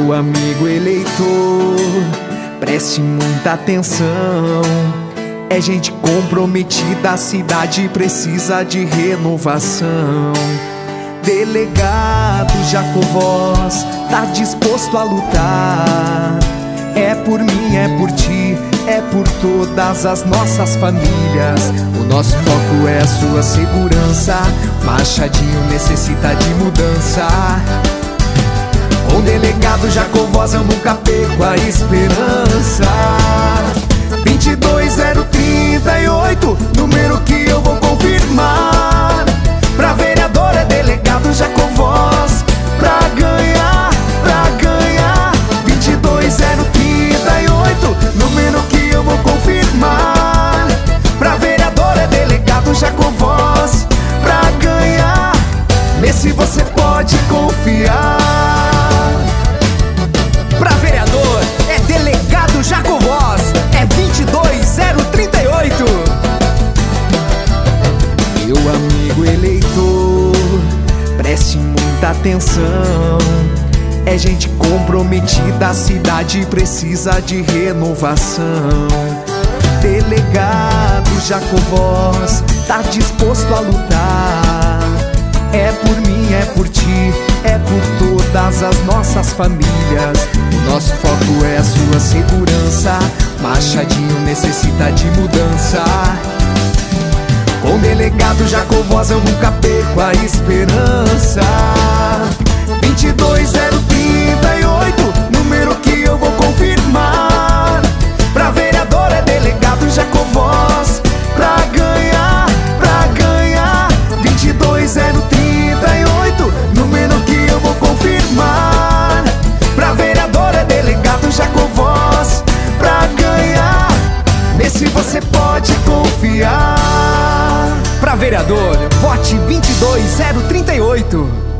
Meu amigo eleitor, preste muita atenção. É gente comprometida, a cidade precisa de renovação. Delegado Jacovós tá disposto a lutar. É por mim, é por ti, é por todas as nossas famílias. O nosso foco é a sua segurança. Machadinho necessita de mudança. Com o delegado Jacovós eu nunca perco a esperança. 22038, número que eu vou confirmar. Pra vereador é delegado Jacovós. Pra ganhar, pra ganhar. 22038, número que eu vou confirmar. Pra vereador é delegado Jacovós. Pra ganhar, nesse você pode confiar. Pra vereador é delegado Jacovós. É 22038. Meu amigo eleitor, preste muita atenção. É gente comprometida, a cidade precisa de renovação. Delegado Jacovós tá disposto a lutar. É por mim, é por ti, é por todas as nossas famílias. O nosso foco é a sua segurança. Machadinho necessita de mudança. Com o delegado Jacovós eu nunca perco a esperança. 22038, número que eu vou confirmar. Pra vereador é delegado Jacovós. Pra ganhar, pra ganhar. 22038, número que eu vou confirmar. Pra vereador é delegado Jacovós. Pra ganhar, nesse você pode confiar. Pra vereador, vote 22038.